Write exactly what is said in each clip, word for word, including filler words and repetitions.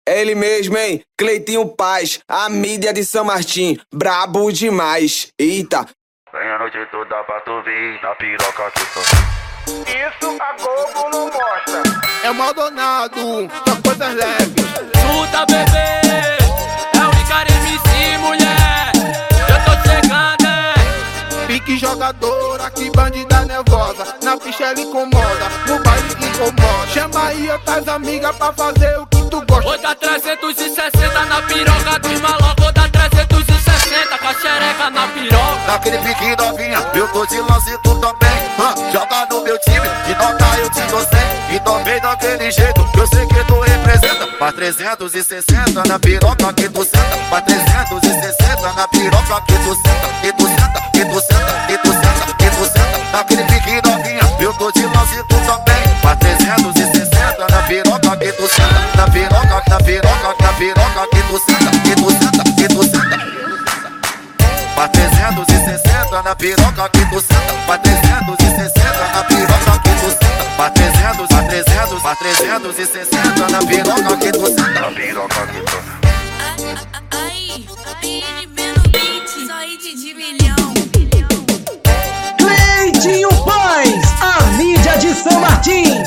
É ele mesmo, hein? Cleitinho Paz, a mídia de São Martim, brabo demais. Eita. Vem a noite toda pra tu vir na piroca que tô. Isso a Globo não mostra. É o Maldonado, só coisas leves. Chuta, bebê, é o Icaro M C, mulher. Eu tô chegando, é. Pique jogadora, que bandida nervosa. Na pista ela incomoda, no baile incomoda. Chama aí outras amigas pra fazer o que tu gosta. Vou dar trezentos e sessenta na piroca dos malocos. Vou dar trezentos e sessenta com a xereca na piroca. Naquele pique novinha, eu tô de lance e tu também. uh, Joga no meu time, de nota eu te dou cem. E também daquele jeito, que eu sei que tu representa. Faz trezentos e sessenta na piroca que tu senta. Faz trezentos e sessenta na piroca que tu senta. Que tu senta, que tu senta, que tu senta, que tu senta. Naquele pique novinha, eu tô de lance e tu também. Faz trezentos e sessenta na piroca que tu senta. Na piroca, na piroca, na piroca que tu senta. Que tu senta, que tu senta. Faz trezentos e sessenta na piroca que tu senta. Faz trezentos e sessenta na piroca que tu senta. Faz trezentos, faz trezentos, faz trezentos e sessenta na piroca que tu senta. Na piroca que tu senta. Aí, aí, Belo Beat, só hit de milhão. Cleitinho Paz, a mídia de São Martim.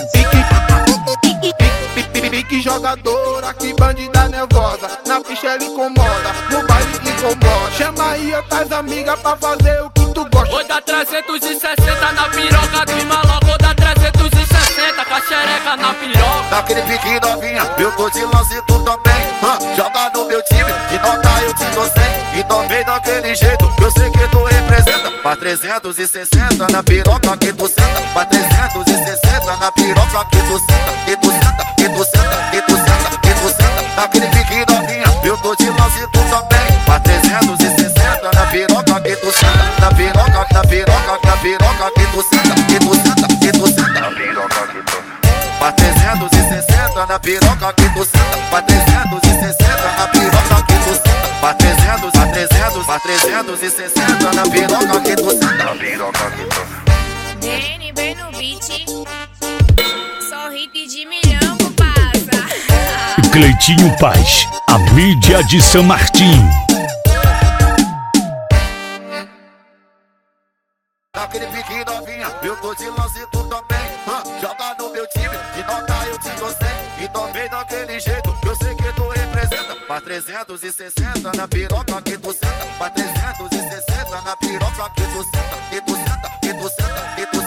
Pique jogadora, que bandida nervosa. Na pista ela incomoda, no baile incomoda. Chama aí outras amigas pra fazer o que tu gosta. Vou dar trezentos e sessenta na piroca dos malocos. Vou dar trezentos e sessenta com a xereca na piroca. Naquele pique novinha, eu tô de lance e tu também. uh, Joga no meu time, de nota eu te dou cem. E também daquele jeito, que eu sei que tu representa. Faz trezentos e sessenta na piroca que tu senta. Faz trezentos e sessenta na piroca que tu senta. Que tu senta, que tu senta, que tu senta, que tu senta. Naquele pique novinha, eu tô de lance e tu também. Faz trezentos e sessenta na piroca que tu senta. Na piroca, na piroca, na piroca que tu senta. Que tu senta, que tu senta. Na piroca que tu senta. Faz trezentos e sessenta na piroca que tu senta. Faz trezentos e sessenta na piroca que tu senta. Faz trezentos, faz trezentos, faz trezentos e sessenta na piroca que tu senta. Na piroca que tu senta. D N bem no beat, só hit de milhão, passa. Cleitinho Paz, a mídia de São Martim. Naquele pique novinha, eu tô de lance e tu também. uh, Joga no meu time, de nota eu te dou cem. E também daquele jeito, que eu sei que tu representa. Faz trezentos e sessenta na piroca que tu senta. Faz trezentos e sessenta na piroca que tu senta. Que tu senta, que tu senta, que tu